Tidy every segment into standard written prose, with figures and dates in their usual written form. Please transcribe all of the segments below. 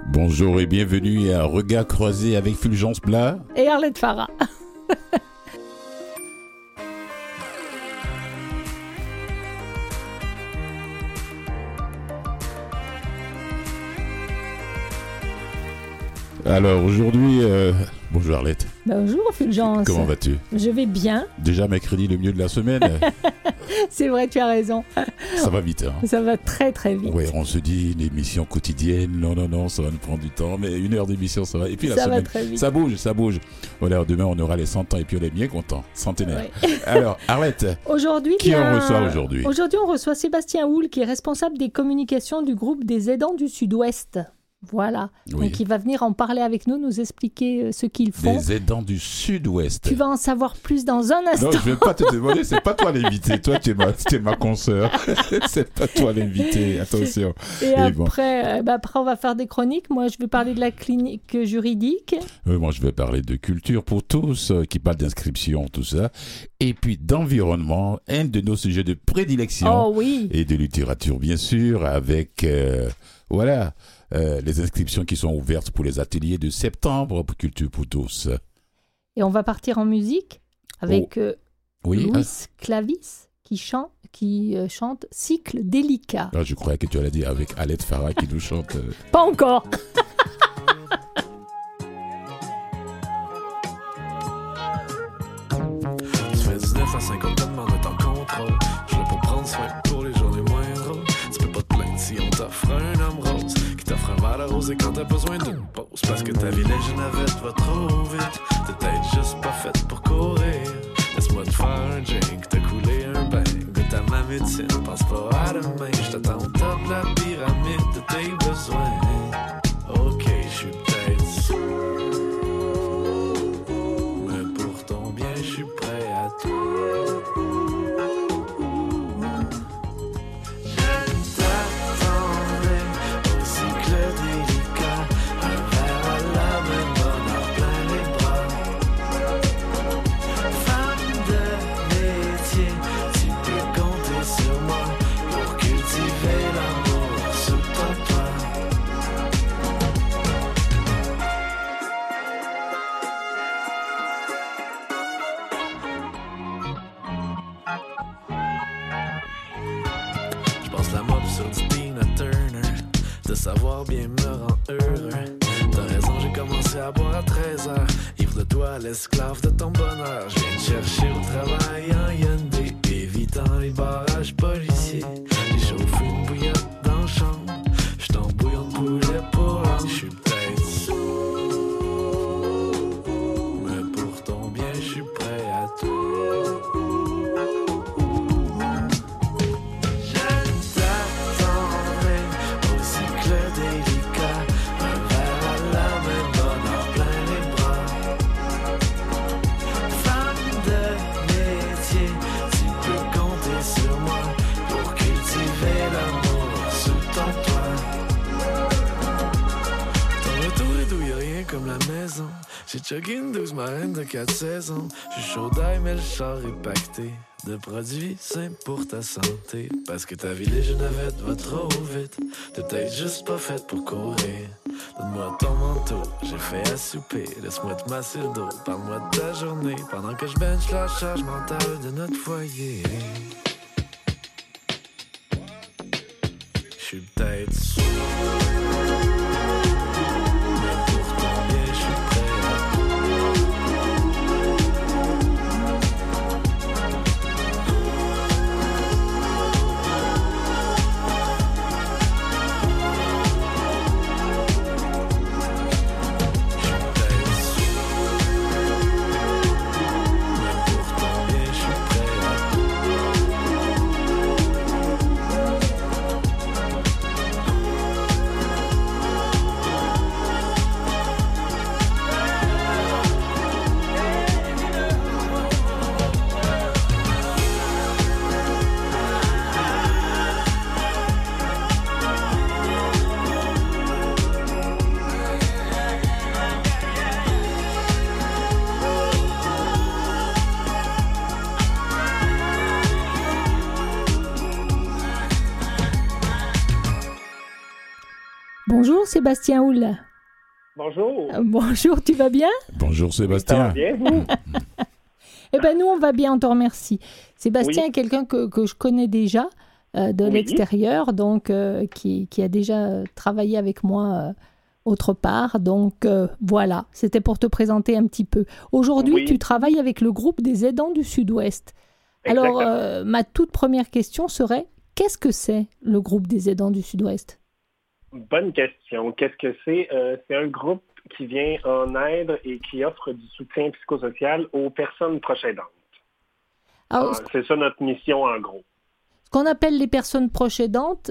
Bonjour et bienvenue à Regard croisé avec Fulgence Blas et Arlette Farah. Alors aujourd'hui, bonjour Arlette. Bonjour Fulgence. Comment vas-tu? Je vais bien. Déjà mercredi, le mieux de la semaine. C'est vrai, tu as raison. Ça va vite. Hein? Ça va très très vite. Oui, on se dit une émission quotidienne, non, ça va nous prendre du temps, mais une heure d'émission, ça va. Et puis la ça semaine, va très vite. ça bouge. Voilà, demain on aura les 100 ans et puis on est bien content, centenaire. Oui. Alors Arlette, aujourd'hui, qui on reçoit aujourd'hui? Aujourd'hui, on reçoit Sébastien Houle, qui est responsable des communications du groupe des aidants du Sud-Ouest. Voilà, oui. Donc il va venir en parler avec nous expliquer ce qu'ils font. Des aidants du Sud-Ouest. Tu vas en savoir plus dans un instant. Non, je ne vais pas te demander, c'est pas toi l'invité. Toi, tu es ma consoeur. C'est pas toi l'invité, attention. Et après, après, on va faire des chroniques. Moi, je vais parler de la clinique juridique. Moi, je vais parler de culture pour tous, qui parle d'inscription, tout ça. Et puis d'environnement, un de nos sujets de prédilection. Oh oui. Et de littérature, bien sûr, avec, les inscriptions qui sont ouvertes pour les ateliers de septembre pour Culture pour tous. Et on va partir en musique avec Louis Clavis qui chante Cycle délicat. Ah, je croyais que tu allais dire avec Arlette Farah qui nous chante. Pas encore. Tu fais 19 à 50 ans, demande en contrôle. Je l'ai pour prendre soin pour les journées moins drôles. Tu peux pas te plaindre si on t'offre un homme rose qui t'offre un verre de rose et quand t'as besoin d'une pause. Parce que ta vie navette va trop vite. T'es peut-être juste pas faite pour courir. Laisse-moi te faire un drink, te couler un bain. Goûte à ma médecine, pense pas à demain. Je t'attends au top de la pyramide de tes besoins. Ok, je suis peut-être sous, mais pour ton bien, je suis prêt à tout. Savoir bien me rend heureux. T'as raison, j'ai commencé à boire à 13h. Ivre de toi, l'esclave de ton bonheur. Je viens de chercher au travail en Hyundai, évitant les barrages policiers. J'ai chauffé une bouillotte dans la chambre. J'suis en bouillon de poulet pour l'âme. J'suis peut-être sous, mais pour ton bien, j'suis prêt à tout. J'ai chugué une 12 marraine de 4 saisons. J'suis chaud d'ail, mais le char est pacté de produits sains pour ta santé. Parce que ta vie navette va trop vite. T'es peut-être juste pas faite pour courir. Donne-moi ton manteau, j'ai fait à souper. Laisse-moi te masser le dos, parle-moi de ta journée. Pendant que je bench la charge mentale de notre foyer. J'suis peut-être sous. Bonjour Sébastien Houle. Bonjour. Bonjour, tu vas bien? Bonjour Sébastien. Ça va bien, vous? Eh bien, nous, on va bien, on te remercie. Sébastien est quelqu'un que je connais déjà de l'extérieur, donc qui a déjà travaillé avec moi autre part. Donc, voilà, c'était pour te présenter un petit peu. Aujourd'hui, tu travailles avec le groupe des aidants du Sud-Ouest. Exactement. Alors, ma toute première question serait, qu'est-ce que c'est le groupe des aidants du Sud-Ouest? Bonne question. Qu'est-ce que c'est? C'est un groupe qui vient en aide et qui offre du soutien psychosocial aux personnes proches aidantes. Alors, c'est ça notre mission en gros. Ce qu'on appelle les personnes proches aidantes,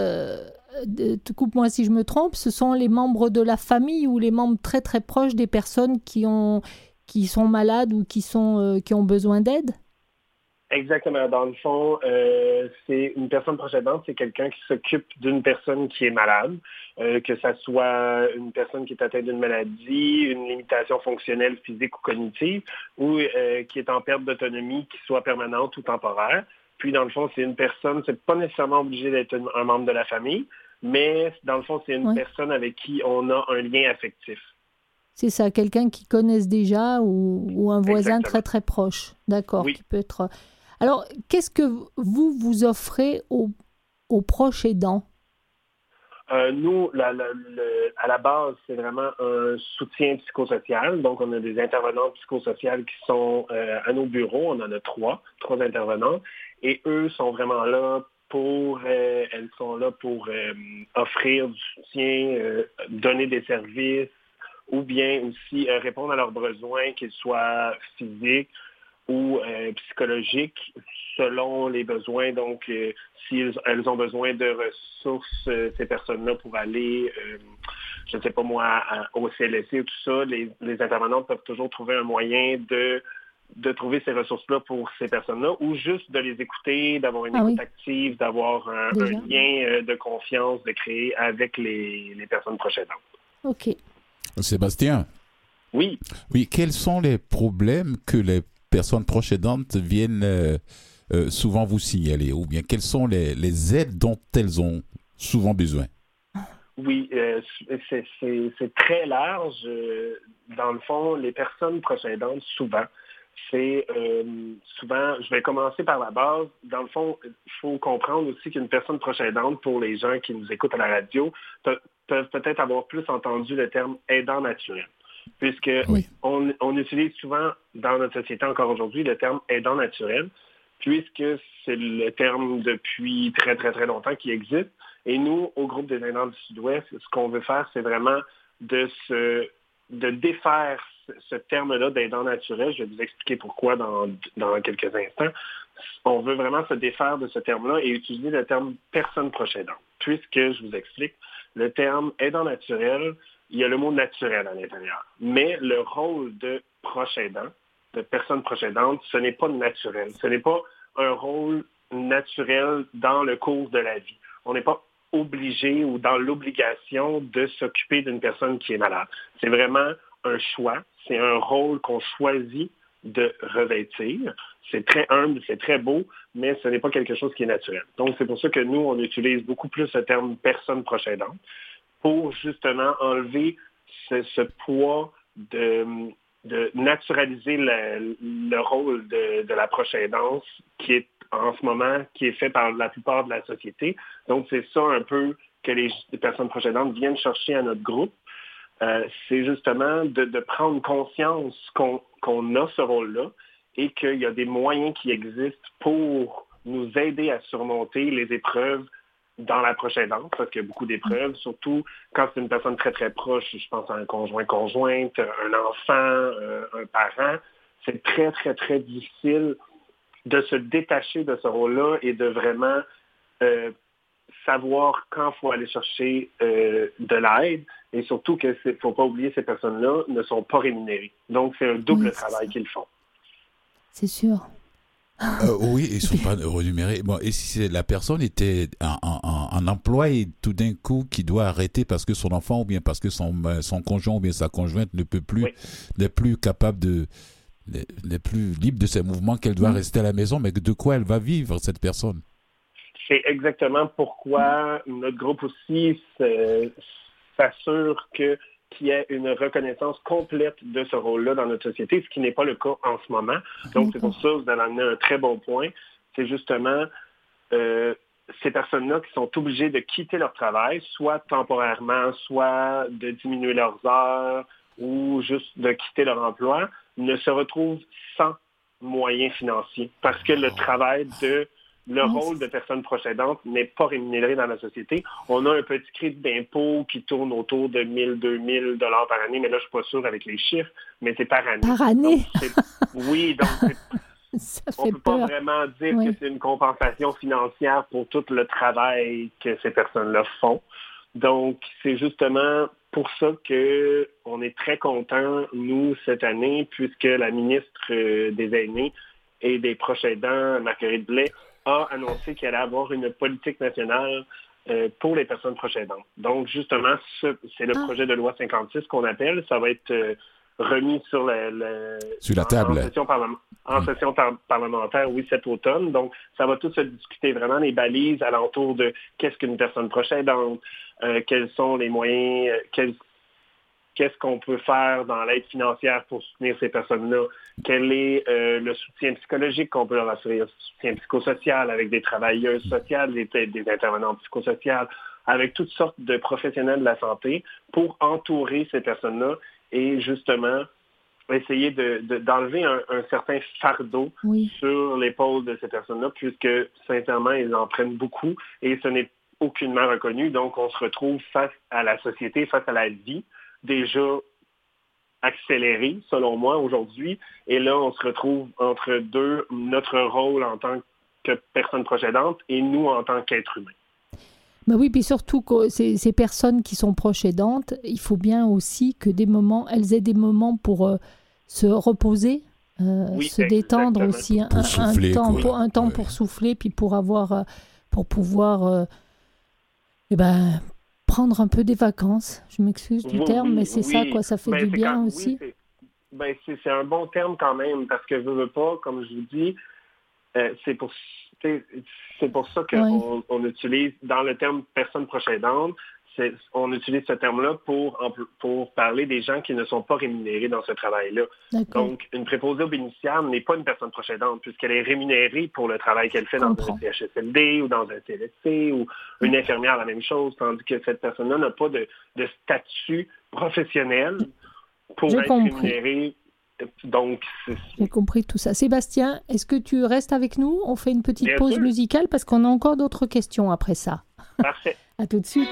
coupe-moi si je me trompe, ce sont les membres de la famille ou les membres très très proches des personnes qui sont malades ou qui ont besoin d'aide? Exactement. Dans le fond, c'est une personne proche aidante, c'est quelqu'un qui s'occupe d'une personne qui est malade, que ça soit une personne qui est atteinte d'une maladie, une limitation fonctionnelle, physique ou cognitive, ou qui est en perte d'autonomie, qui soit permanente ou temporaire. Puis, dans le fond, c'est une personne, c'est pas nécessairement obligé d'être un membre de la famille, mais dans le fond, c'est une personne avec qui on a un lien affectif. C'est ça, quelqu'un qui connaisse déjà ou un voisin très très proche. D'accord, qui peut être... Alors, qu'est-ce que vous offrez aux proches aidants? Nous, à la base, c'est vraiment un soutien psychosocial. Donc, on a des intervenantes psychosociales qui sont à nos bureaux. On en a trois intervenants. Et eux sont vraiment là elles sont là pour offrir du soutien, donner des services, ou bien aussi répondre à leurs besoins, qu'ils soient physiques ou psychologiques, selon les besoins. Donc, si elles ont besoin de ressources, ces personnes-là, pour aller, je ne sais pas moi, au CLSC ou tout ça, les intervenants peuvent toujours trouver un moyen de trouver ces ressources-là pour ces personnes-là, ou juste de les écouter, d'avoir une écoute active, d'avoir un lien de confiance de créer avec les personnes proches aidantes. OK. Sébastien. Oui. Oui, quels sont les problèmes que les personnes proches aidantes viennent souvent vous signaler, ou bien quelles sont les aides dont elles ont souvent besoin? Oui, c'est très large. Dans le fond, les personnes proches aidantes, souvent, je vais commencer par la base. Dans le fond, il faut comprendre aussi qu'une personne proche aidante, pour les gens qui nous écoutent à la radio, peuvent peut-être avoir plus entendu le terme aidant naturel. Puisque on utilise souvent dans notre société encore aujourd'hui le terme aidant naturel, puisque c'est le terme depuis très, très, très longtemps qui existe. Et nous, au groupe des aidants du Sud-Ouest, ce qu'on veut faire, c'est vraiment de défaire ce terme-là d'aidant naturel. Je vais vous expliquer pourquoi dans quelques instants. On veut vraiment se défaire de ce terme-là et utiliser le terme personne proche aidante. Puisque, je vous explique, le terme aidant naturel, il y a le mot naturel à l'intérieur. Mais le rôle de proche aidant, de personne proche aidante, ce n'est pas naturel. Ce n'est pas un rôle naturel dans le cours de la vie. On n'est pas obligé ou dans l'obligation de s'occuper d'une personne qui est malade. C'est vraiment un choix. C'est un rôle qu'on choisit de revêtir. C'est très humble, c'est très beau, mais ce n'est pas quelque chose qui est naturel. Donc, c'est pour ça que nous, on utilise beaucoup plus le terme personne proche aidante, pour justement enlever ce poids de naturaliser le rôle de la proche aidance qui est en ce moment, qui est fait par la plupart de la société. Donc, c'est ça un peu que les personnes proches aidantes viennent chercher à notre groupe. C'est justement de prendre conscience qu'on a ce rôle-là et qu'il y a des moyens qui existent pour nous aider à surmonter les épreuves dans la proche aidante, parce qu'il y a beaucoup d'épreuves, surtout quand c'est une personne très, très proche. Je pense à un conjoint-conjointe, un enfant, un parent. C'est très, très, très difficile de se détacher de ce rôle-là et de vraiment savoir quand il faut aller chercher de l'aide. Et surtout qu'il ne faut pas oublier que ces personnes-là ne sont pas rémunérées. Donc, c'est un double travail qu'ils font. C'est sûr. Oui, ils ne sont pas rémunérés. Bon, et si la personne était en emploi et tout d'un coup qui doit arrêter parce que son enfant ou bien parce que son conjoint ou bien sa conjointe n'est plus capable n'est plus libre de ses mouvements, qu'elle doit rester à la maison, mais de quoi elle va vivre, cette personne? c'est exactement pourquoi notre groupe aussi s'assure qu'il y ait une reconnaissance complète de ce rôle-là dans notre société, ce qui n'est pas le cas en ce moment. Donc, c'est pour ça que vous avez amené un très bon point. C'est justement ces personnes-là qui sont obligées de quitter leur travail, soit temporairement, soit de diminuer leurs heures ou juste de quitter leur emploi, ne se retrouvent sans moyens financiers parce que le travail le rôle de personne proche aidante n'est pas rémunéré dans la société. On a un petit crédit d'impôt qui tourne autour de 1 000, 2 000 $ par année, mais là, je ne suis pas sûr avec les chiffres, mais c'est par année. Par année? Donc on ne peut pas vraiment dire que c'est une compensation financière pour tout le travail que ces personnes-là font. Donc, c'est justement pour ça qu'on est très contents, nous, cette année, puisque la ministre des Aînés et des proches aidants, Marguerite Blais, a annoncé qu'elle allait avoir une politique nationale pour les personnes proches aidantes. Donc, justement, c'est le projet de loi 56 qu'on appelle. Ça va être remis sur la table en session parlementaire, oui, cet automne. Donc, ça va tout se discuter vraiment les balises alentour de qu'est-ce qu'une personne proche aidante, quels sont les moyens, qu'est-ce qu'on peut faire dans l'aide financière pour soutenir ces personnes-là, quel est le soutien psychologique qu'on peut leur assurer, le soutien psychosocial avec des travailleuses sociales, des intervenants psychosociales, avec toutes sortes de professionnels de la santé pour entourer ces personnes-là et justement essayer d'enlever un certain fardeau sur l'épaule de ces personnes-là, puisque sincèrement, ils en prennent beaucoup et ce n'est aucunement reconnu. Donc, on se retrouve face à la société, face à la vie, déjà accélérée, selon moi, aujourd'hui. Et là, on se retrouve entre deux, notre rôle en tant que personne proche aidante et nous en tant qu'être humain. Ben oui, puis surtout que ces personnes qui sont proches aidantes, il faut bien aussi que elles aient des moments pour se reposer, se détendre aussi, un temps pour souffler, puis pour pouvoir prendre un peu des vacances. Je m'excuse du terme, mais c'est ça, quoi, ça fait du bien aussi. C'est un bon terme quand même, parce que veux pas, comme je vous dis, c'est pour ça qu'on utilise, dans le terme personne proche aidante, on utilise ce terme-là pour parler des gens qui ne sont pas rémunérés dans ce travail-là. D'accord. Donc, une préposée aux bénéficiaires n'est pas une personne proche aidante puisqu'elle est rémunérée pour le travail qu'elle fait dans un CHSLD ou dans un CLSC ou une infirmière, la même chose, tandis que cette personne-là n'a pas de statut professionnel pour être rémunérée. Donc, j'ai compris tout ça. Sébastien, est-ce que tu restes avec nous? On fait une petite pause musicale parce qu'on a encore d'autres questions après ça. Parfait. À tout de suite.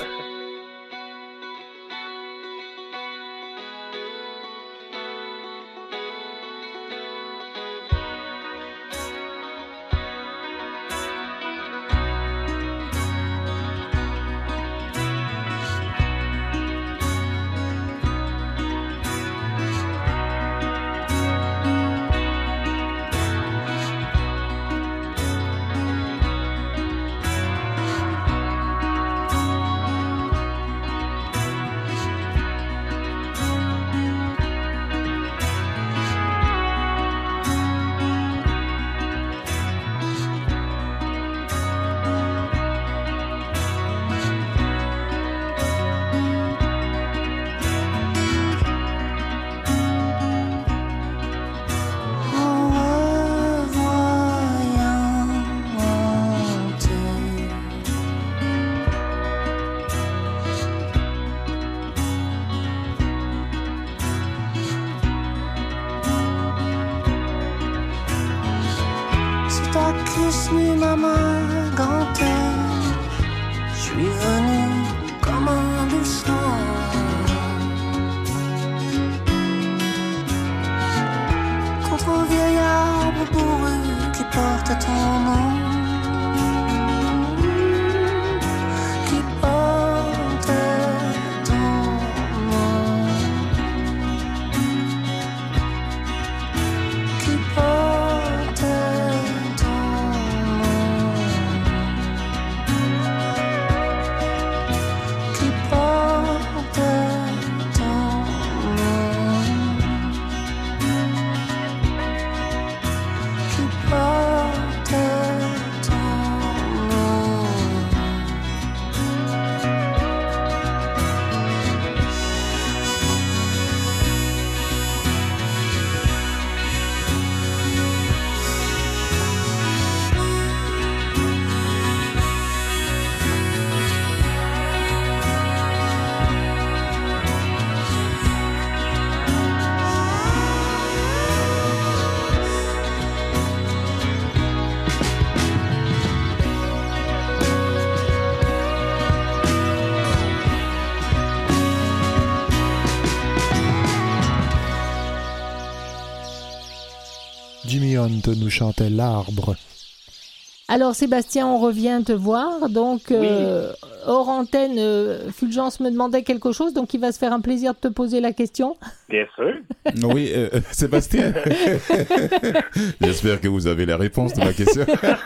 Cleante nous chantait l'arbre. Alors Sébastien, on revient te voir. Donc, hors antenne, Fulgence me demandait quelque chose, donc il va se faire un plaisir de te poser la question. Bien sûr. Oui, Sébastien. J'espère que vous avez la réponse de ma question.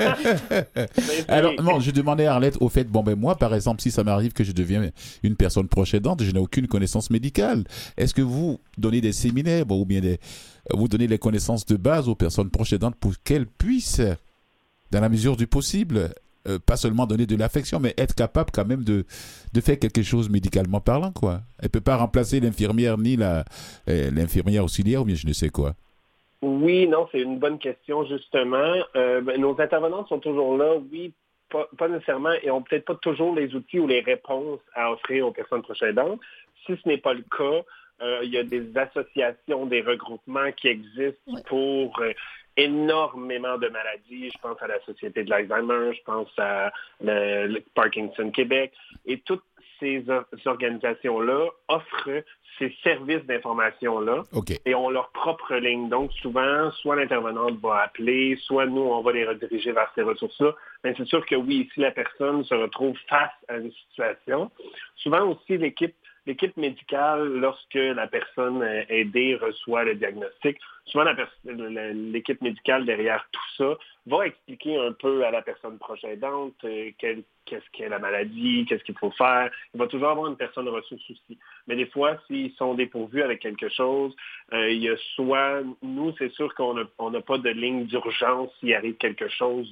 Alors, non, je demandais à Arlette, au fait, moi, par exemple, si ça m'arrive que je deviens une personne proche aidante, je n'ai aucune connaissance médicale. Est-ce que vous donnez des séminaires, ou bien vous donnez les connaissances de base aux personnes proches aidantes pour qu'elles puissent, dans la mesure du possible, pas seulement donner de l'affection, mais être capable quand même de faire quelque chose médicalement parlant, quoi. Elle peut pas remplacer l'infirmière ni l'infirmière auxiliaire ou bien je ne sais quoi. Oui, non, c'est une bonne question, justement. Nos intervenantes sont toujours là, oui, pas nécessairement, et ont peut-être pas toujours les outils ou les réponses à offrir aux personnes proches aidantes. Si ce n'est pas le cas, il y a des associations, des regroupements qui existent pour énormément de maladies. Je pense à la Société de l'Alzheimer, je pense à le Parkinson Québec. Et toutes ces organisations-là offrent ces services d'information-là et ont leur propre ligne. Donc, souvent, soit l'intervenante va appeler, soit nous, on va les rediriger vers ces ressources-là. Mais c'est sûr que oui, si la personne se retrouve face à une situation, souvent aussi l'équipe médicale, lorsque la personne aidée reçoit le diagnostic, souvent l'équipe médicale derrière tout ça va expliquer un peu à la personne proche aidante qu'est-ce qu'est la maladie, qu'est-ce qu'il faut faire. Il va toujours avoir une personne ressource aussi. Mais des fois, s'ils sont dépourvus avec quelque chose, il y a soit, nous, c'est sûr qu'on n'a pas de ligne d'urgence s'il arrive quelque chose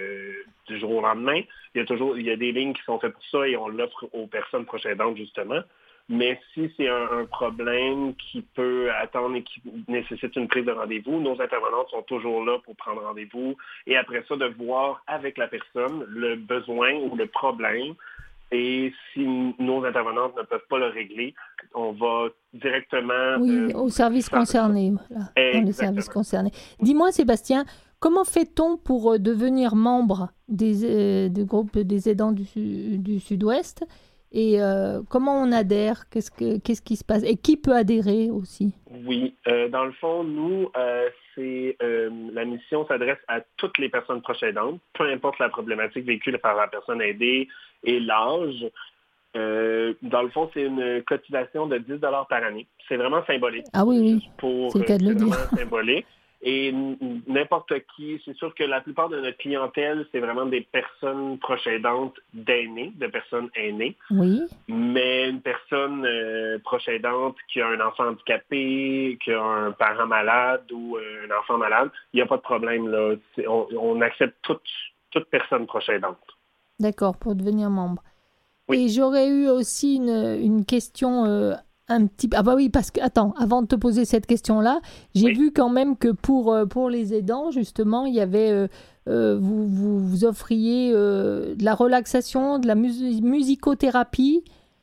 du jour au lendemain. Il y a des lignes qui sont faites pour ça et on l'offre aux personnes proches aidantes, justement. Mais si c'est un problème qui peut attendre et qui nécessite une prise de rendez-vous, nos intervenantes sont toujours là pour prendre rendez-vous et après ça, de voir avec la personne le besoin ou le problème. Et si nos intervenantes ne peuvent pas le régler, on va directement... au service concerné. Voilà, dans les services concernés. Dis-moi, Sébastien, comment fait-on pour devenir membre du groupe des aidants du Sud-Ouest ? Et comment on adhère? Qu'est-ce qui se passe? Et qui peut adhérer aussi? Oui, dans le fond, nous, la mission s'adresse à toutes les personnes proches aidantes, peu importe la problématique vécue par la personne aidée et l'âge. Dans le fond, c'est une cotisation de 10 $ par année. C'est vraiment symbolique. Ah oui, c'est le cas de le dire. Vraiment symbolique. Et n'importe qui, c'est sûr que la plupart de notre clientèle, c'est vraiment des personnes proches aidantes d'aînés, de personnes aînées. Oui. Mais une personne proche aidante qui a un enfant handicapé, qui a un parent malade ou un enfant malade, il n'y a pas de problème, là. On accepte toute personne proche aidante. D'accord, pour devenir membre. Oui. Et j'aurais eu aussi une question un petit... Ah bah oui, parce que, attends, avant de te poser cette question-là, j'ai vu quand même que pour les aidants, justement, il y avait... vous offriez de la relaxation, de la musicothérapie,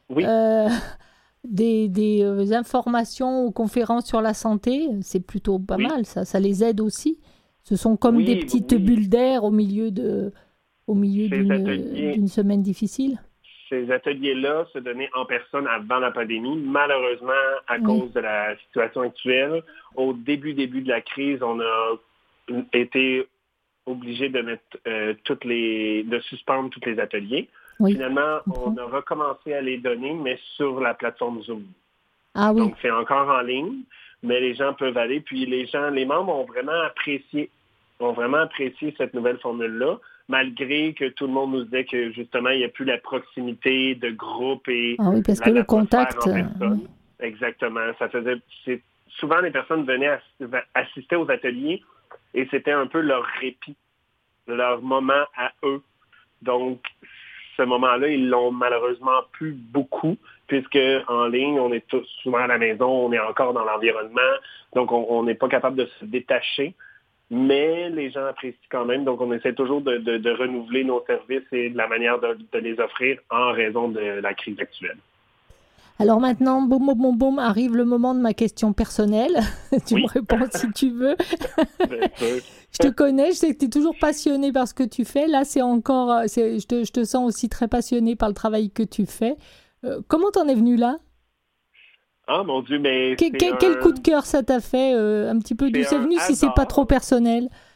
des informations aux conférences sur la santé. C'est plutôt pas mal, ça les aide aussi. Ce sont comme des petites bulles d'air au milieu d'une semaine difficile. Ces ateliers-là se donnaient en personne avant la pandémie. Malheureusement, à cause de la situation actuelle, au début de la crise, on a été obligé de mettre de suspendre tous les ateliers. Oui. Finalement, on a recommencé à les donner, mais sur la plateforme Zoom. Ah oui. Donc, c'est encore en ligne, mais les gens peuvent aller. Puis les membres ont vraiment apprécié cette nouvelle formule-là, malgré que tout le monde nous disait que justement, il n'y a plus la proximité de groupe et parce que le contact. Exactement. Souvent, les personnes venaient assister aux ateliers et c'était un peu leur répit, leur moment à eux. Donc, ce moment-là, ils l'ont malheureusement plus beaucoup, puisque en ligne, on est tous souvent à la maison, on est encore dans l'environnement, donc on n'est pas capable de se détacher. Mais les gens apprécient quand même, donc on essaie toujours de renouveler nos services et de la manière de les offrir en raison de la crise actuelle. Alors maintenant, boum, arrive le moment de ma question personnelle. Tu me réponds si tu veux. Je te connais, je sais que tu es toujours passionné par ce que tu fais. Là, je te sens aussi très passionné par le travail que tu fais. Comment t'en es venu là? Ah mon Dieu, mais quel coup de cœur ça t'a fait un petit peu? D'où c'est venu si c'est pas trop personnel?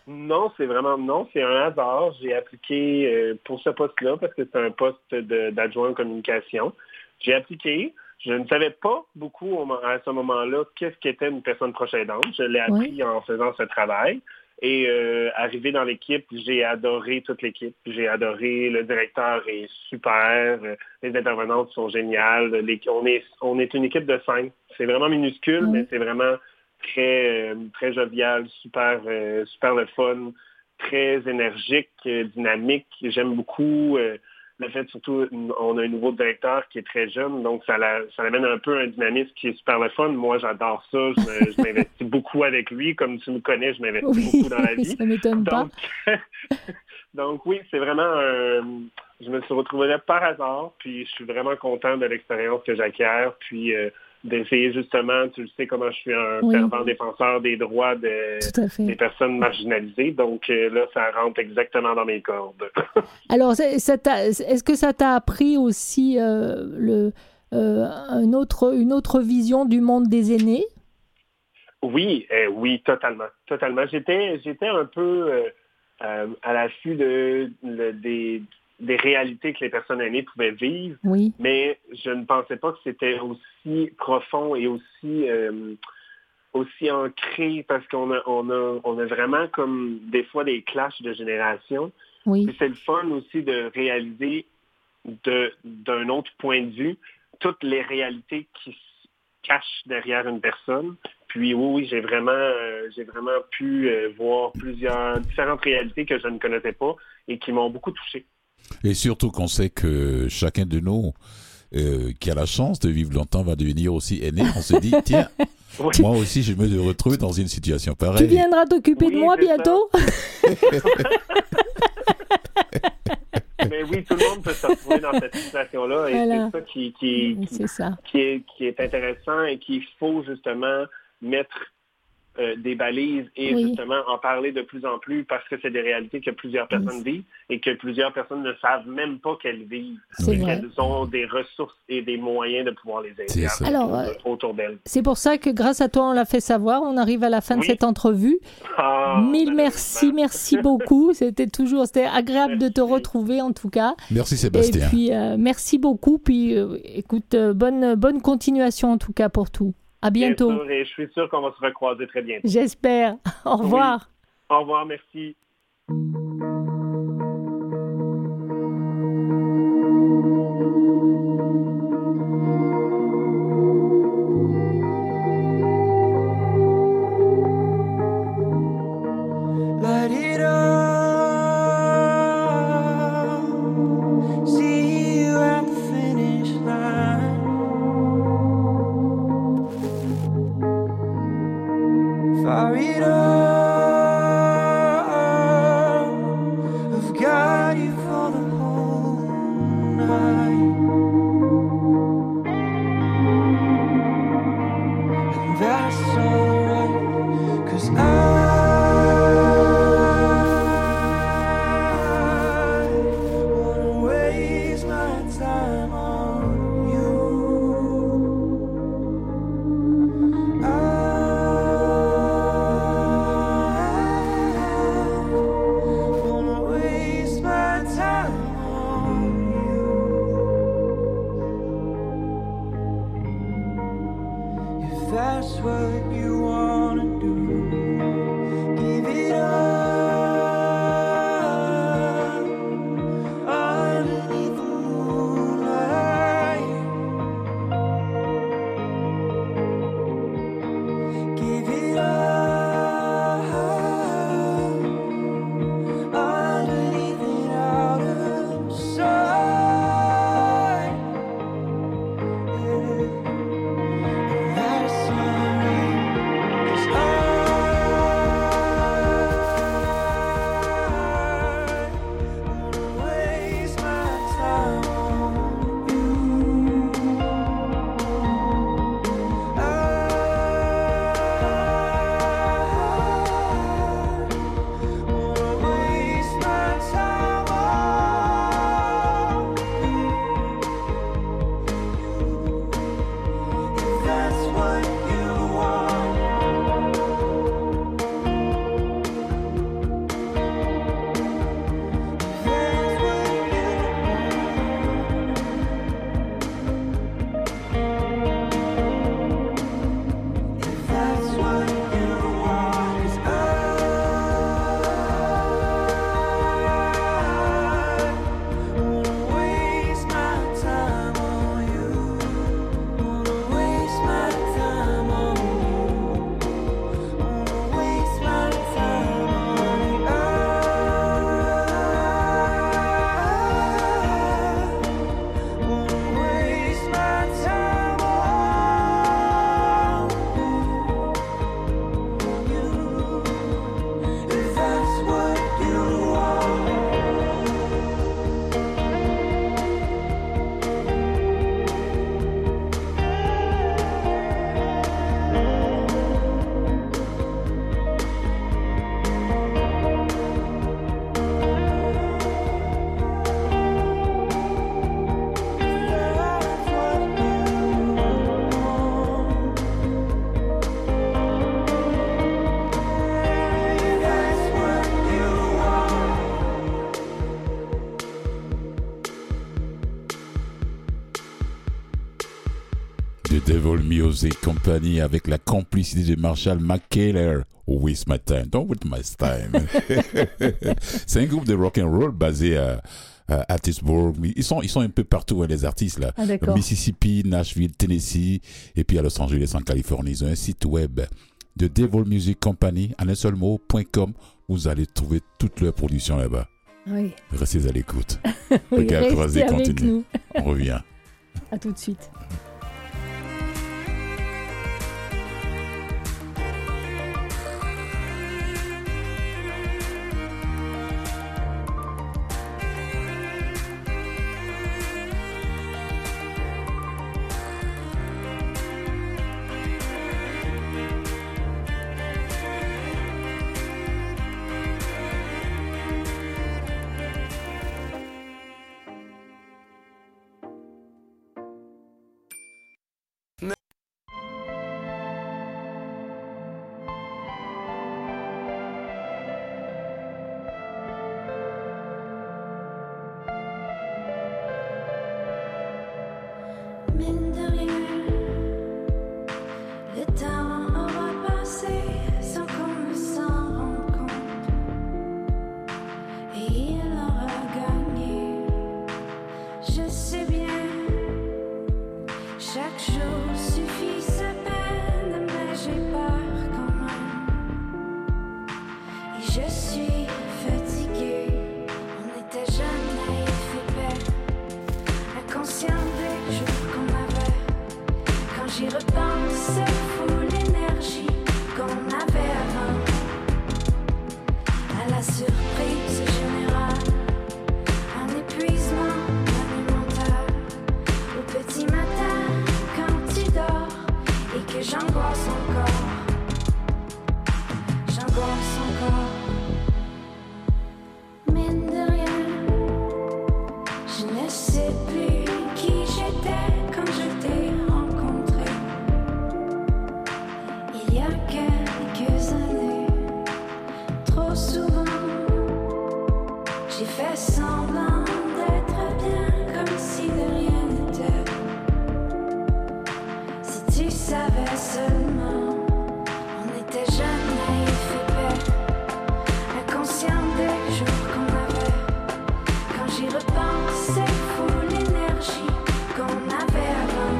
Non, c'est un hasard. J'ai appliqué pour ce poste-là parce que c'est un poste d'adjoint en communication. J'ai appliqué. Je ne savais pas beaucoup à ce moment-là qu'est-ce qu'était une personne proche aidante. Je l'ai appris en faisant ce travail. Et arrivé dans l'équipe, j'ai adoré toute l'équipe. J'ai adoré, le directeur est super, les intervenantes sont géniales. On est une équipe de 5. C'est vraiment minuscule, mais c'est vraiment très jovial, super le fun, très énergique, dynamique. J'aime beaucoup le fait, surtout, on a un nouveau directeur qui est très jeune, donc ça amène un peu un dynamisme qui est super le fun. Moi, j'adore ça. Je m'investis beaucoup avec lui. Comme tu me connais, je m'investis beaucoup dans la vie. Ça m'étonne pas. Donc oui, c'est vraiment je me suis retrouvé là par hasard, puis je suis vraiment content de l'expérience que j'acquiers, puis d'essayer justement, tu le sais comment je suis un fervent défenseur des droits des personnes marginalisées, donc là, ça rentre exactement dans mes cordes. Alors, est-ce que ça t'a appris aussi une autre vision du monde des aînés? Oui, totalement. J'étais un peu à l'affût des réalités que les personnes aînées pouvaient vivre, mais je ne pensais pas que c'était aussi profond et aussi ancré, parce qu'on a vraiment comme des fois des clashs de génération. Puis c'est le fun aussi de réaliser d'un autre point de vue toutes les réalités qui se cachent derrière une personne. Puis oui, j'ai vraiment pu voir différentes réalités que je ne connaissais pas et qui m'ont beaucoup touché. Et surtout qu'on sait que chacun de nous qui a la chance de vivre longtemps va devenir aussi aîné. On se dit, tiens, moi aussi je me retrouve dans une situation pareille. Tu viendras t'occuper de moi bientôt? Mais oui, tout le monde peut se retrouver dans cette situation-là. Et c'est ça qui est intéressant et qu'il faut justement mettre des balises et justement en parler de plus en plus, parce que c'est des réalités que plusieurs personnes vivent et que plusieurs personnes ne savent même pas qu'elles vivent. Qu'elles ont des ressources et des moyens de pouvoir les aider autour d'elles. C'est pour ça que grâce à toi, on l'a fait savoir. On arrive à la fin de cette entrevue. Mille merci beaucoup. C'était agréable de te retrouver en tout cas. Merci Sébastien. Et puis merci beaucoup. Puis écoute, bonne continuation en tout cas pour tout. À bientôt. Bien sûr, et je suis sûr qu'on va se recroiser très bientôt. J'espère. Au revoir. Au revoir, merci. Light it up, see you at the finish line. Fire it up, I've got you for the whole night. And that's alright, 'cause I wanna waste my time on you. I wanna waste my time on you. If that's what you wanna do, give it up underneath the moonlight. Give it up underneath it out of sight. And that's alright, Devil Music Company avec la complicité de Marshall McKellar. Waste my time, don't waste my time. C'est un groupe de rock and roll basé à Hattiesburg. Ils sont un peu partout, les artistes là. Ah, d'accord. Mississippi, Nashville, Tennessee, et puis à Los Angeles en Californie. Ils ont un site web de Devil Music Company, en un seul mot, .com. Vous allez trouver toute leur production là-bas. Oui. Restez à l'écoute. Oui, Regarde, restez croisez, avec continue. nous. On revient. À tout de suite. Mine de rien, le temps aura passé sans qu'on me s'en rende compte. Et il aura gagné, je sais bien. Chaque jour suffit sa peine, mais j'ai peur quand même. Et je suis fatiguée, on était jeunes, naïfs et bêtes, inconscients des jours qu'on avait. Quand j'y repense, c'est fou l'énergie qu'on avait avant. À la surprise générale, un épuisement monumental. Au petit matin, quand tu dors et que j'angoisse encore. J'angoisse encore. Mine de rien, je ne sais plus qui j'étais quand je t'ai rencontré. Il y a quelques années, trop souvent, j'ai fait semblant d'être bien comme si de rien n'était. Si tu savais seulement, on était jeunes, naïfs et bêtes, inconscients des jours qu'on avait. Quand j'y repense, c'est fou l'énergie qu'on avait avant.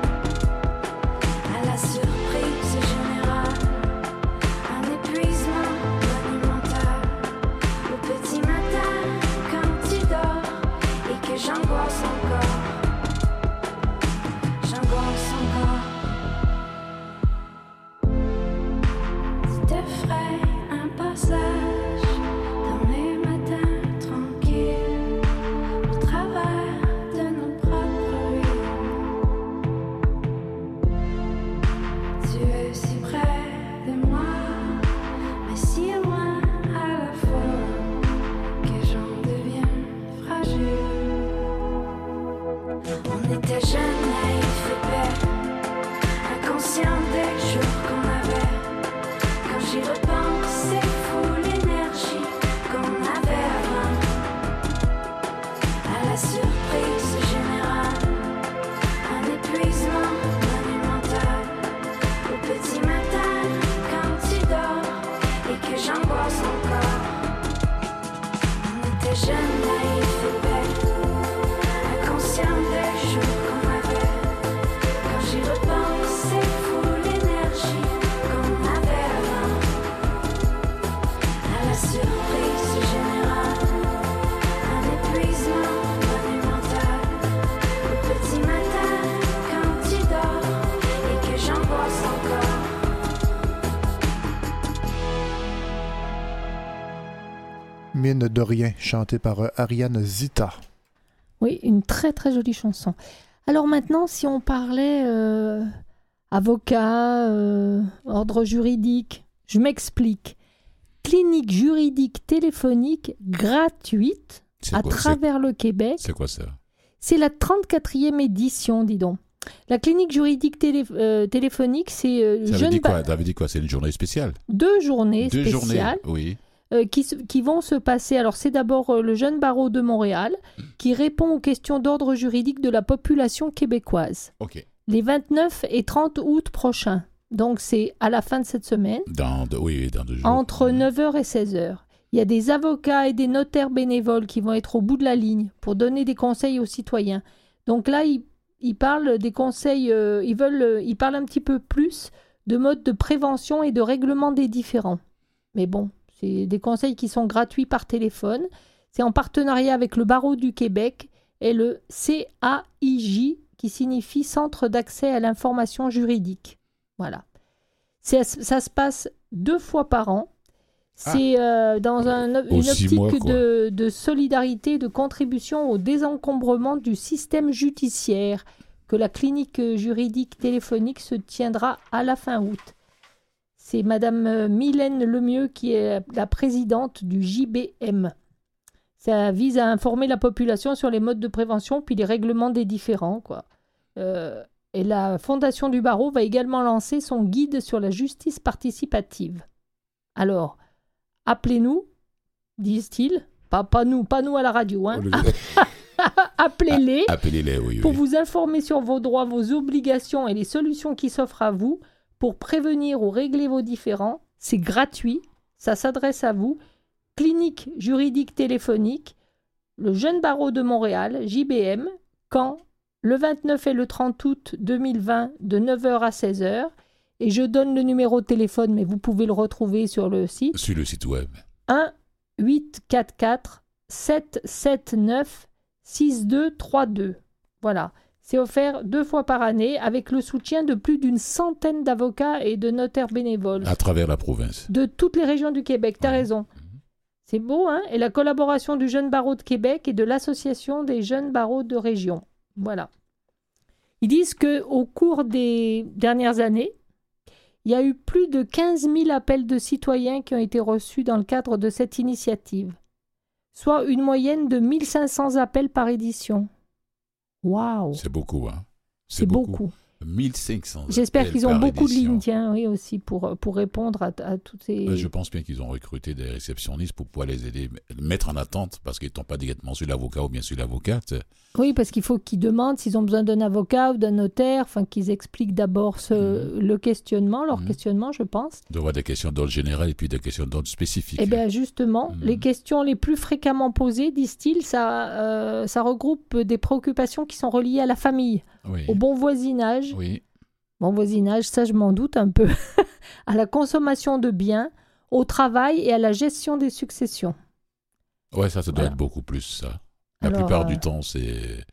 À la surprise générale, un épuisement monumental. Au petit matin, quand tu dors et que j'angoisse encore. J'angoisse encore. C'était frais, un passage dans les matins tranquilles, au travers de nos propres ruines. Tu es si près de moi, mais si loin à la fois, que j'en deviens fragile. On était jeunes, naïfs et bêtes, inconscients des jours qu'on avait. Quand j'y repense, c'est fou l'énergie qu'on avait avant. À la surprise générale, un épuisement monumental. Au petit matin, quand tu dors et que j'angoisse encore. On était jeunes, naïfs et bêtes, inconscients des jours qu'on avait. Quand j'y repense, c'est fou l'énergie qu'on avait avant. À la surprise générale, un épuisement monumental. Au petit matin, quand tu dors et que j'angoisse encore. Mine de rien, chanté par Ariane Zita. Oui, une très très jolie chanson. Alors maintenant, si on parlait avocat, ordre juridique, je m'explique. Clinique juridique téléphonique gratuite C'est à quoi, travers le Québec. C'est quoi ça? C'est la 34e édition, dis donc. La clinique juridique téléphonique, c'est Ça veut dire quoi? C'est une journée spéciale? 2 journées Deux spéciales. journées, oui. Qui vont se passer. Alors, c'est d'abord le jeune barreau de Montréal qui répond aux questions d'ordre juridique de la population québécoise. OK. les 29 et 30 août prochains. Donc, c'est à la fin de cette semaine. Dans 2 jours. Entre 9h et 16h. Il y a des avocats et des notaires bénévoles qui vont être au bout de la ligne pour donner des conseils aux citoyens. Donc là, ils parlent des conseils, ils parlent un petit peu plus de modes de prévention et de règlement des différends. Mais bon, c'est des conseils qui sont gratuits par téléphone. C'est en partenariat avec le Barreau du Québec et le CAIJ, qui signifie Centre d'accès à l'information juridique. Voilà. Ça se passe 2 fois par an. C'est dans une optique de solidarité, de contribution au désencombrement du système judiciaire que la clinique juridique téléphonique se tiendra à la fin août. C'est Madame Mylène Lemieux qui est la présidente du JBM. Ça vise à informer la population sur les modes de prévention puis les règlements des différends, quoi. Et la Fondation du Barreau va également lancer son guide sur la justice participative. Alors, appelez-nous, disent-ils. Pas nous à la radio, hein. Appelez-les, oui, pour vous informer sur vos droits, vos obligations et les solutions qui s'offrent à vous pour prévenir ou régler vos différends. C'est gratuit, ça s'adresse à vous. Clinique juridique téléphonique, le Jeune Barreau de Montréal, JBM, Caen, le 29 et le 30 août 2020 de 9h à 16h. Et je donne le numéro de téléphone, mais vous pouvez le retrouver sur le site. Sur le site web. 1-844-779-6232. Voilà. C'est offert 2 fois par année avec le soutien de plus d'une centaine d'avocats et de notaires bénévoles. À travers la province. De toutes les régions du Québec, tu as raison. C'est beau, hein? Et la collaboration du Jeune Barreau de Québec et de l'Association des Jeunes Barreaux de Région. Voilà. Ils disent qu'au cours des dernières années, il y a eu plus de 15 000 appels de citoyens qui ont été reçus dans le cadre de cette initiative, soit une moyenne de 1500 appels par édition. Waouh! C'est beaucoup, hein? C'est beaucoup. 1500. J'espère qu'ils ont beaucoup de lignes, tiens, oui, aussi, pour répondre à toutes ces... Je pense bien qu'ils ont recruté des réceptionnistes pour pouvoir les aider, mettre en attente, parce qu'ils ne tombent pas directement sur l'avocat ou bien sur l'avocate. Oui, parce qu'il faut qu'ils demandent s'ils ont besoin d'un avocat ou d'un notaire, enfin qu'ils expliquent d'abord le questionnement, leur questionnement, je pense. Il doit y avoir des questions d'ordre général et puis des questions d'ordre spécifique. Eh bien, justement, les questions les plus fréquemment posées, disent-ils, ça regroupe des préoccupations qui sont reliées à la famille, au bon voisinage. Oui. Bon voisinage, ça je m'en doute un peu. À la consommation de biens, au travail et à la gestion des successions. Ouais, ça doit être beaucoup plus, ça. La plupart du temps, c'est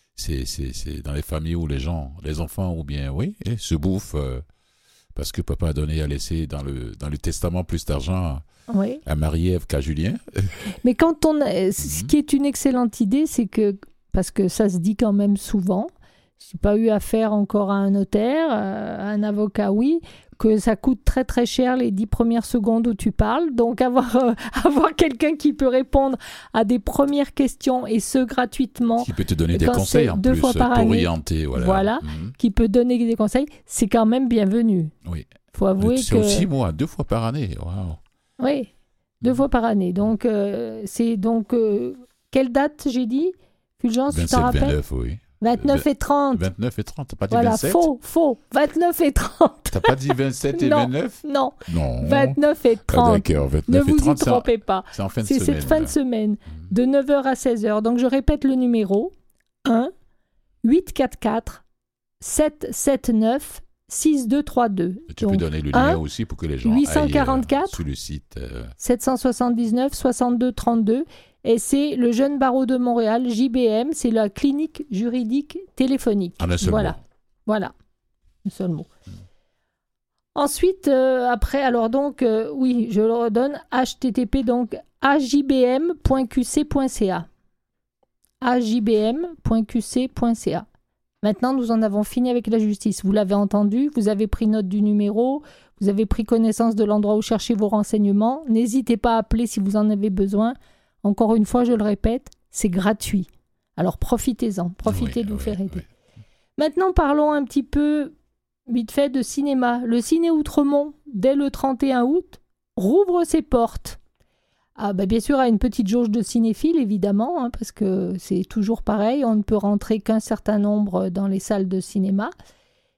dans les familles où les enfants ou bien, se bouffent parce que papa a laissé dans le testament plus d'argent à Marie-Ève qu'à Julien. Mais quand ce qui est une excellente idée, c'est que, parce que ça se dit quand même souvent, je n'ai pas eu affaire encore à un notaire, à un avocat, oui, que ça coûte très très cher les 10 premières secondes où tu parles. Donc avoir quelqu'un qui peut répondre à des premières questions et ce gratuitement. Qui peut te donner des conseils en 2 plus fois par année, orienter. Voilà. Qui peut donner des conseils, c'est quand même bienvenu. Oui. Faut avouer c'est aussi moi, 2 fois par année. Wow. Oui, 2 fois par année. Donc c'est quelle date j'ai dit, Fulgence, tu t'en rappelles? 29, oui. 29 et 30. 29 et 30, t'as pas dit 27? Faux. 29 et 30. T'as pas dit 27 et 29? Non. 29 et 30. D'accord, 29 ne vous et 30, y trompez pas. C'est en fin de semaine. C'est cette fin de semaine, de 9h à 16h. Donc je répète le numéro, 1-844-779-6232. Tu peux donner le numéro aussi pour que les gens 844 aillent sur le site. 779 62 32. Et c'est le Jeune Barreau de Montréal, JBM, c'est la clinique juridique téléphonique. En un seul mot. Voilà, un seul mot. Ensuite, après, alors donc, oui, je le redonne, http donc ajbm.qc.ca. ajbm.qc.ca. Maintenant, nous en avons fini avec la justice. Vous l'avez entendu, vous avez pris note du numéro, vous avez pris connaissance de l'endroit où chercher vos renseignements. N'hésitez pas à appeler si vous en avez besoin. Encore une fois, je le répète, c'est gratuit. Alors profitez-en, profitez de vous faire aider. Maintenant, parlons un petit peu, vite fait, de cinéma. Le Ciné Outremont, dès le 31 août, rouvre ses portes. Bien sûr, à une petite jauge de cinéphiles, évidemment, parce que c'est toujours pareil, on ne peut rentrer qu'un certain nombre dans les salles de cinéma.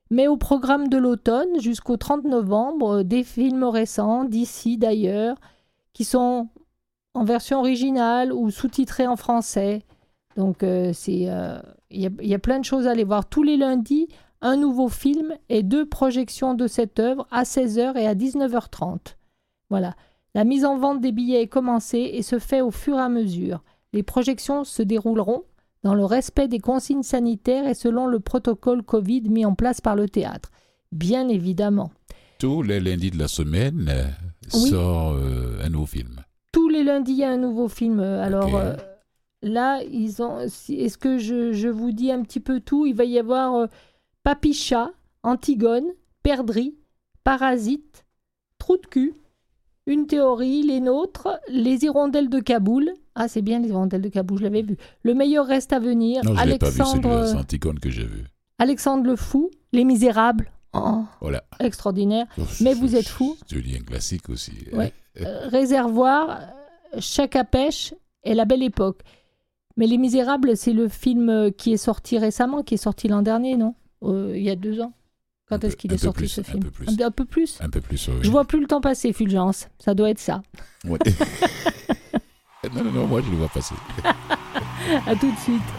Mais au programme de l'automne, jusqu'au 30 novembre, des films récents, d'ici d'ailleurs, qui sont en version originale ou sous-titrés en français. Donc, il y a plein de choses à aller voir. Tous les lundis, un nouveau film et 2 projections de cette œuvre à 16h et à 19h30. Voilà. La mise en vente des billets est commencée et se fait au fur et à mesure. Les projections se dérouleront dans le respect des consignes sanitaires et selon le protocole Covid mis en place par le théâtre. Bien évidemment. Tous les lundis de la semaine sort un nouveau film. Tous les lundis, il y a un nouveau film. Alors Ok. là, est-ce que je vous dis un petit peu tout? Il va y avoir Papicha, Antigone, Perdrix, Parasite, Trou de cul, Une théorie, Les Nôtres, Les Hirondelles de Kaboul. Ah, c'est bien Les Hirondelles de Kaboul, je l'avais vu. Le meilleur reste à venir. Non, je ne l'ai pas vu celui-là, c'est Antigone que j'ai vu. Alexandre le Fou, Les Misérables. Oh, Voilà. extraordinaire. Mais vous êtes fou. C'est un classique aussi. Ouais. Réservoir, Chac à pêche et La Belle Époque. Mais Les Misérables, c'est le film qui est sorti récemment, qui est sorti l'an dernier, non? Il y a 2 ans. Quand est-ce qu'il est sorti plus, ce film? Un peu plus. Un peu plus. Un peu plus, oui. Je vois plus le temps passer, Fulgence. Ça doit être ça. Ouais. non, moi je le vois passer. À tout de suite.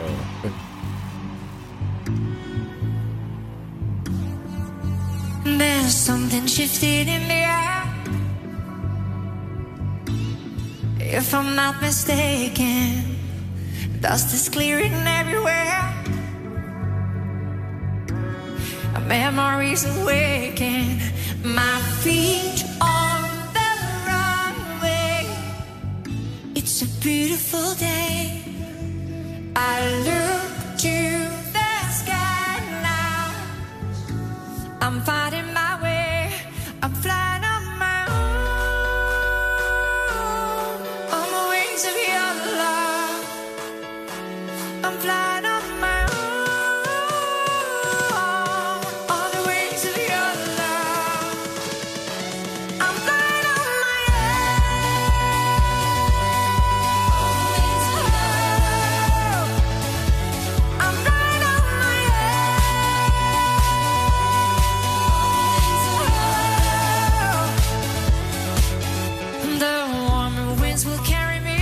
There's something shifted in the air. If I'm not mistaken, dust is clearing everywhere. Memories awaken, my feet on the runway. It's a beautiful day. I look to the sky now. I'm finding my way. I'm flying on my own, on the wings of your love. I'm flying on my own, on the wings of your love. I'm flying on my own, I'm flying on my own. The warmer winds will carry me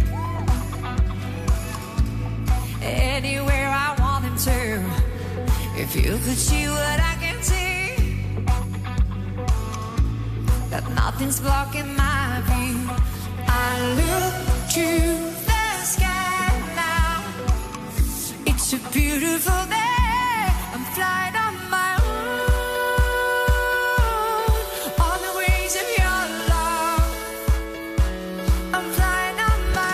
anywhere I want them to. If you could see what I can see, that nothing's blocking my view. I look to the sky now. It's a beautiful day. I'm flying on my own, on the wings of your love. I'm flying on my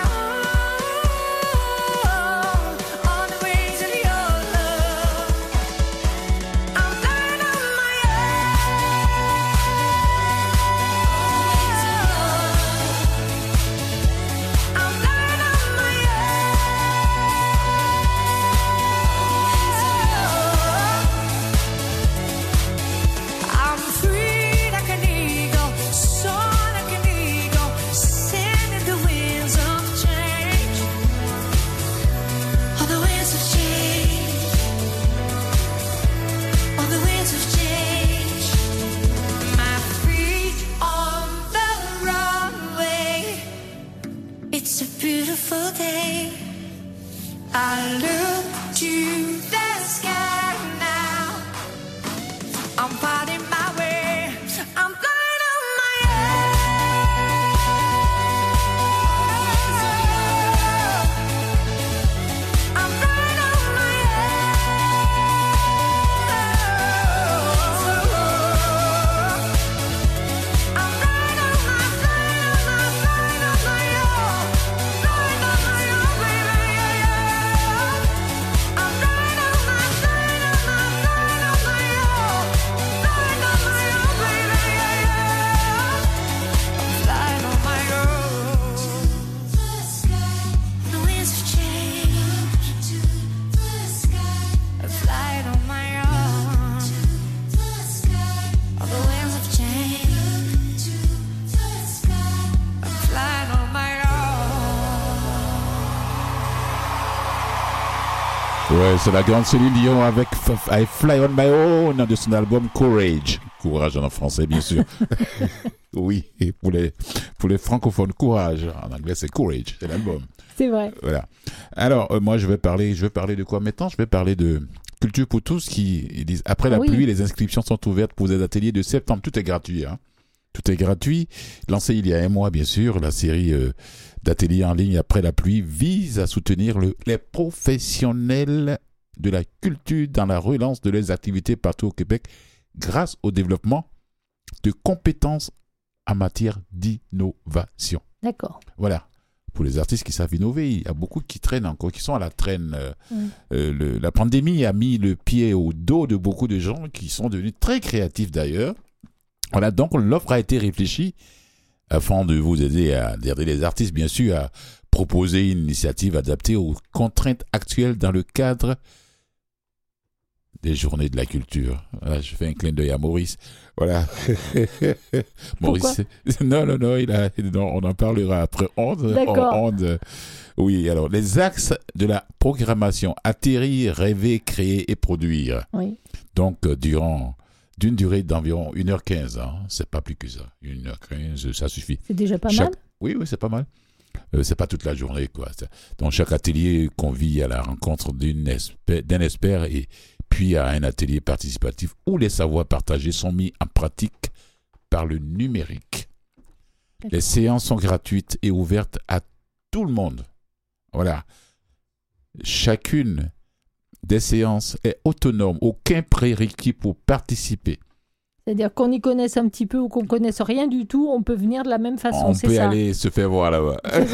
own, on the wings of your love. I'm flying on my own, I'm flying on my own. I'm free like an eagle, soar like an eagle, singing the winds of change, on the winds of change, on the winds of change. My feet on the runway. It's a beautiful day. I look to the sky now. I'm finding my way. I'm flying on my own. I'm flying on my own. I'm flying on my, flying on my, flying on my own. Flying on my own, baby, yeah, yeah. I'm flying on my, flying on my, flying on my own. Flying Ouais, c'est la grande Céline Dion avec I Fly on My Own de son album Courage. Courage en français, bien sûr. Oui, et pour les francophones, Courage. En anglais, c'est Courage, c'est l'album. C'est vrai. Voilà. Alors, moi, je vais parler de quoi maintenant? Je vais parler de Culture pour tous qui disent après la pluie, les inscriptions sont ouvertes pour les ateliers de septembre. Tout est gratuit, hein. Tout est gratuit. Lancé il y a un mois, bien sûr, la série d'ateliers en ligne après la pluie vise à soutenir les professionnels de la culture dans la relance de leurs activités partout au Québec grâce au développement de compétences en matière d'innovation. D'accord. Voilà. Pour les artistes qui savent innover, il y a beaucoup qui traînent encore, qui sont à la traîne. La pandémie a mis le pied au dos de beaucoup de gens qui sont devenus très créatifs d'ailleurs. Voilà, donc l'offre a été réfléchie afin de vous aider les artistes, bien sûr, à proposer une initiative adaptée aux contraintes actuelles dans le cadre des journées de la culture. Voilà, je fais un clin d'œil à Maurice. Voilà. Maurice. Non, on en parlera après onde. D'accord. Oui, alors, les axes de la programmation: atterrir, rêver, créer et produire. Oui. Donc, d'une durée d'environ 1h15. Hein. C'est pas plus que ça. 1h15, ça suffit. C'est déjà pas mal. Oui, c'est pas mal. C'est pas toute la journée, quoi. Donc, chaque atelier convie à la rencontre d'un expert et puis à un atelier participatif où les savoirs partagés sont mis en pratique par le numérique. D'accord. Les séances sont gratuites et ouvertes à tout le monde. Voilà. Chacune des séances est autonome, aucun prérequis pour participer. C'est-à-dire qu'on y connaisse un petit peu ou qu'on connaisse rien du tout, on peut venir de la même façon, c'est ça? On peut aller se faire voir là-bas. C'est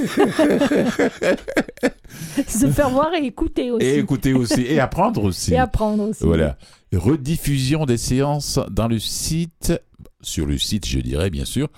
ça. Se faire voir et écouter aussi. Et écouter aussi, et apprendre aussi. Voilà. Rediffusion des séances sur le site, je dirais bien sûr,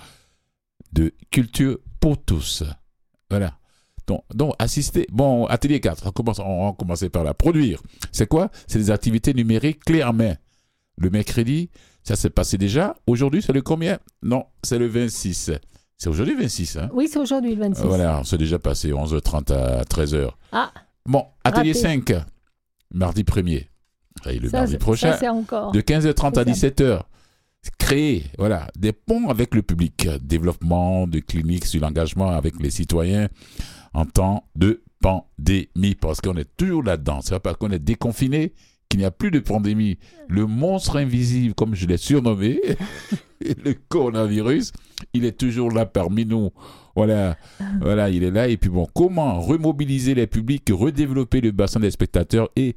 de Culture pour tous. Voilà. Donc assister. Bon, atelier 4, on va commencer par la produire. C'est quoi? C'est des activités numériques clés en main. Le mercredi, ça s'est passé déjà. Aujourd'hui, c'est le combien? Non, c'est le 26. C'est aujourd'hui le 26, hein? Oui, c'est aujourd'hui le 26. Voilà, c'est déjà passé 11h30 à 13h. Ah. Bon, atelier 5, mardi 1er. Et le mardi prochain, c'est encore. De 15h30 à 17h. Créer, voilà, des ponts avec le public. Développement de cliniques sur l'engagement avec les citoyens en temps de pandémie. Parce qu'on est toujours là-dedans. C'est pas parce qu'on est déconfiné qu'il n'y a plus de pandémie. Le monstre invisible, comme je l'ai surnommé, le coronavirus, il est toujours là parmi nous. Voilà, il est là. Et puis bon, comment remobiliser les publics, redévelopper le bassin des spectateurs et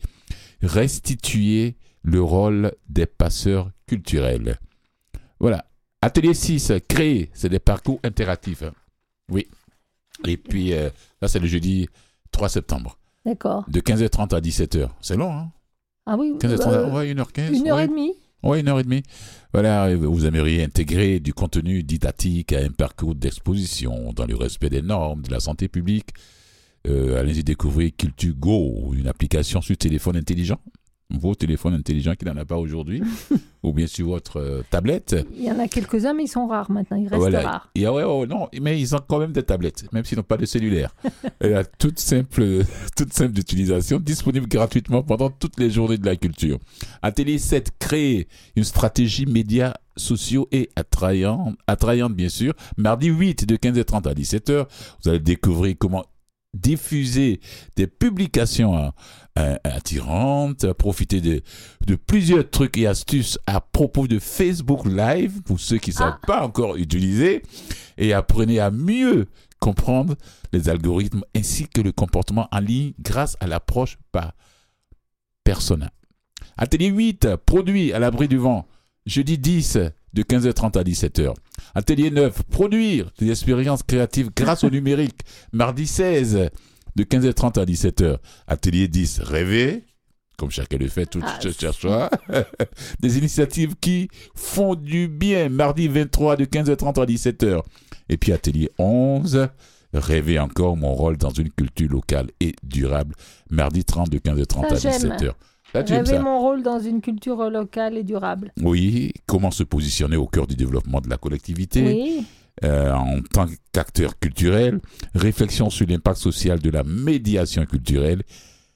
restituer le rôle des passeurs culturels. Voilà. Atelier 6, créer, c'est des parcours interactifs. Oui. Et puis, là, c'est le jeudi 3 septembre. D'accord. De 15h30 à 17h. C'est long, hein? Ah oui, 15h30, ouais, 1h15. 1h30. Oui, 1h30. Voilà, vous aimeriez intégrer du contenu didactique à un parcours d'exposition dans le respect des normes de la santé publique. Allez-y découvrir Culture Go, une application sur téléphone intelligent. Vos téléphones intelligents qui n'en a pas aujourd'hui, ou bien sur votre tablette. Il y en a quelques-uns, mais ils sont rares maintenant, ils restent rares. Non, mais ils ont quand même des tablettes, même s'ils n'ont pas de cellulaire. toute simple d'utilisation, disponible gratuitement pendant toutes les journées de la culture. Atelier 7, créer une stratégie médias sociaux et attrayante bien sûr. Mardi 8, de 15h30 à 17h, vous allez découvrir comment diffuser des publications attirantes, profiter de plusieurs trucs et astuces à propos de Facebook Live, pour ceux qui ne savent pas encore utiliser, et apprenez à mieux comprendre les algorithmes ainsi que le comportement en ligne grâce à l'approche par persona. Atelier 8, produit à l'abri du vent, jeudi 10, de 15h30 à 17h. Atelier 9, produire des expériences créatives grâce au numérique, mardi 16, de 15h30 à 17h. Atelier 10, rêver, comme chacun le fait tout chaque soir. Des initiatives qui font du bien, mardi 23, de 15h30 à 17h. Et puis atelier 11, rêver encore, mon rôle dans une culture locale et durable, mardi 30, de 15h30 à 17h. Rêver mon rôle dans une culture locale et durable. Oui, comment se positionner au cœur du développement de la collectivité. Oui. En tant qu'acteur culturel, réflexion sur l'impact social de la médiation culturelle.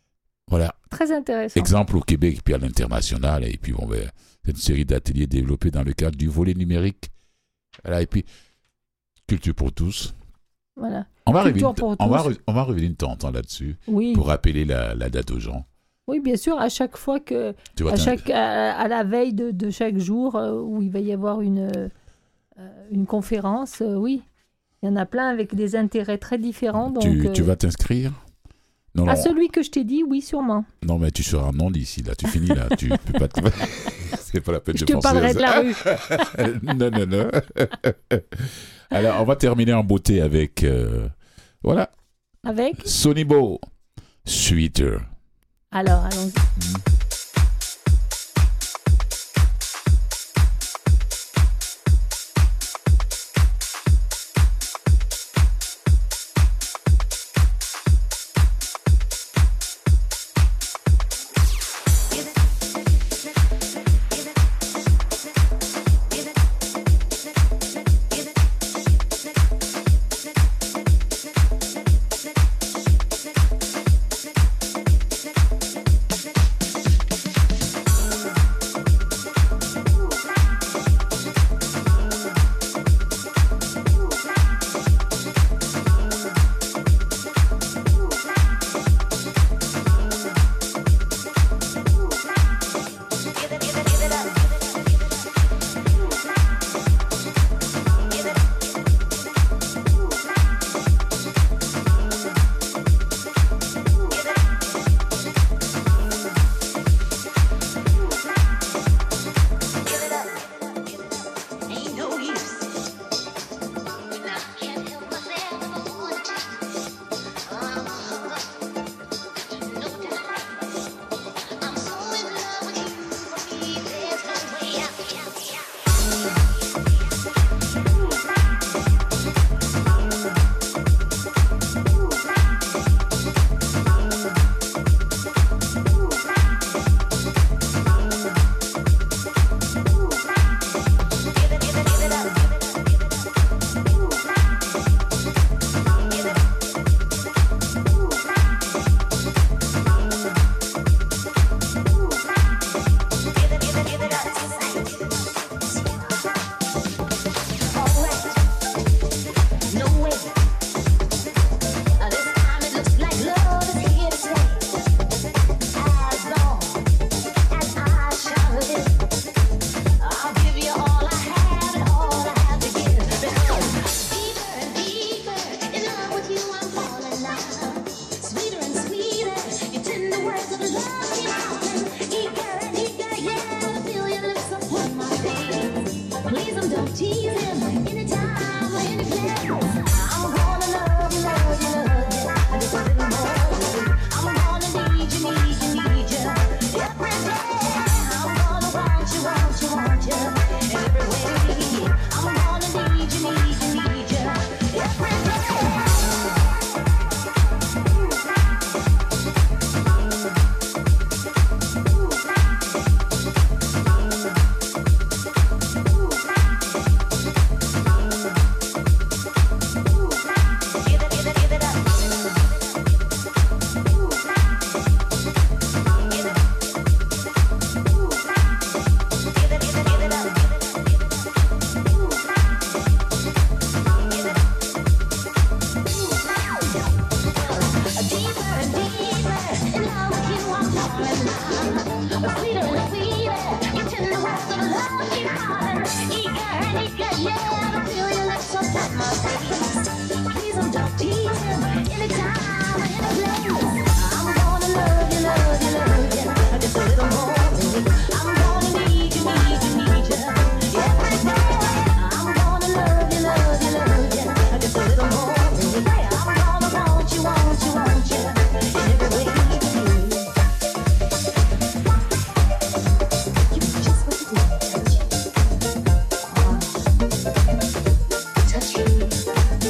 Voilà. Très intéressant. Exemple au Québec, puis à l'international. Et puis, c'est une série d'ateliers développés dans le cadre du volet numérique. Voilà. Et puis, culture pour tous. Voilà. On va Culture revenir, pour on va revenir de temps en temps là-dessus Oui. pour rappeler la date aux gens. Oui, bien sûr, à chaque fois que, Tu vois, à la veille de chaque jour où il va y avoir une conférence, oui. Il y en a plein avec des intérêts très différents. Donc, tu vas t'inscrire? Non, à celui que je t'ai dit, oui, sûrement. Non, mais tu seras non d'ici, là. Tu finis, là. Tu peux pas te... C'est pas la peine Je de te penser à parlerai de la ça. rue. Non. Alors, on va terminer en beauté avec... voilà. Avec Sonny Boy, Sweeter. Alors, allons-y. Touch me.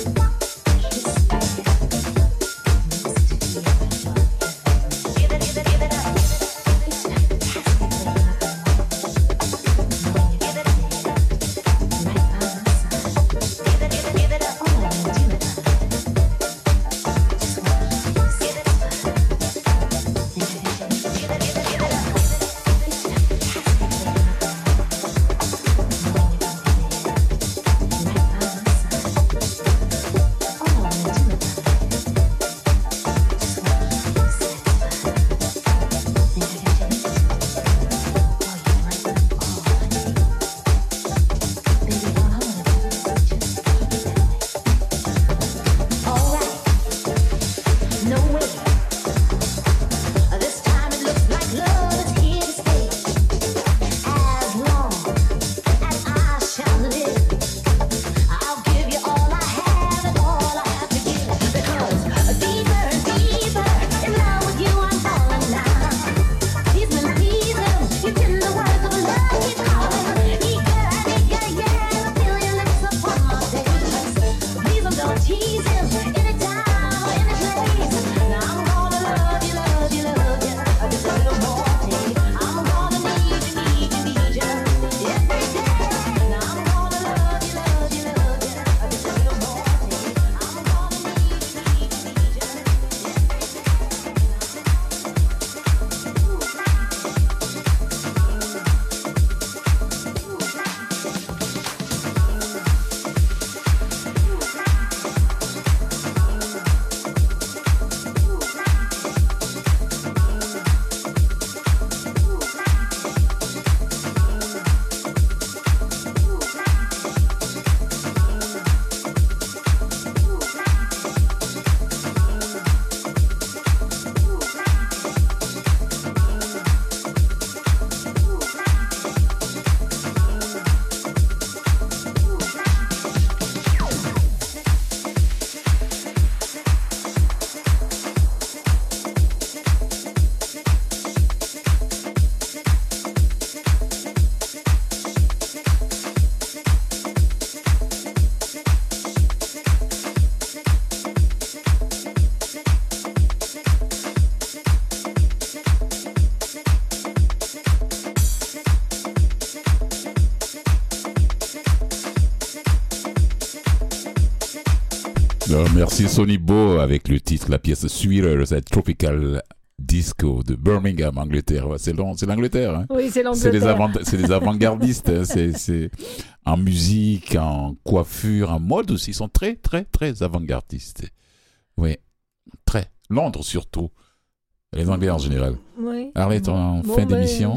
Non, merci Sonny Boy avec le titre, la pièce Sweeter, c'est Tropical Disco de Birmingham, Angleterre. Ouais, c'est l'Angleterre. Hein. Oui, c'est l'Angleterre. C'est les avant-gardistes. Hein. C'est en musique, en coiffure, en mode aussi. Ils sont très, très, très avant-gardistes. Oui, très. Londres surtout. Les Anglais en général. Oui. Arlette, en fin d'émission.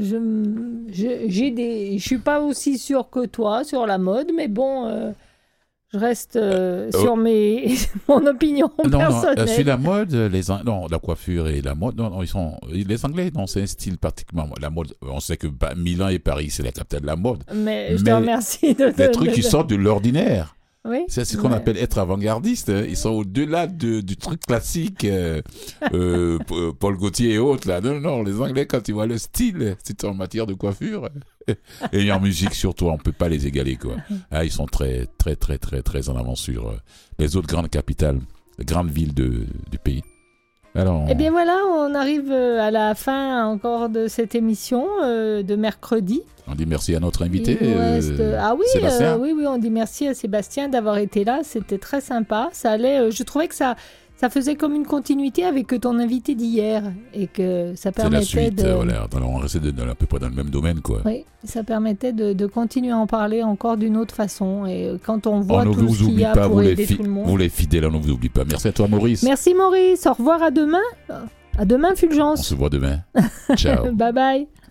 Je suis pas aussi sûre que toi sur la mode, mais bon, je reste sur mon opinion personnelle. Non, sur la mode, la coiffure et la mode, non, les Anglais, non, c'est un style particulièrement. La mode, on sait que Milan et Paris, c'est la capitale de la mode. Mais je te remercie des trucs qui sortent de l'ordinaire. Oui, c'est ce qu'on appelle être avant-gardiste. Hein. Ils sont au-delà du truc classique, Paul Gaultier et autres. Là. Non, les Anglais, quand ils voient le style, c'est en matière de coiffure. Et en musique, surtout, on ne peut pas les égaler. Quoi. Ah, ils sont très, très, très, très, très en avance sur les autres grandes capitales, les grandes villes du pays. Alors, Eh bien voilà, on arrive à la fin encore de cette émission de mercredi. On dit merci à notre invité, Sébastien. Oui, on dit merci à Sébastien d'avoir été là. C'était très sympa. Ça allait. Je trouvais que ça faisait comme une continuité avec ton invité d'hier et que ça permettait c'est la suite, voilà. On restait à peu près dans le même domaine, quoi. Oui, ça permettait de continuer à en parler encore d'une autre façon. Et quand on voit tout ce qu'il y a pas, pour aider tout le monde. Vous les fidèles, on ne vous oublie pas. Merci à toi, Maurice. Merci, Maurice. Au revoir, à demain. À demain, Fulgence. On se voit demain. Ciao. Bye bye.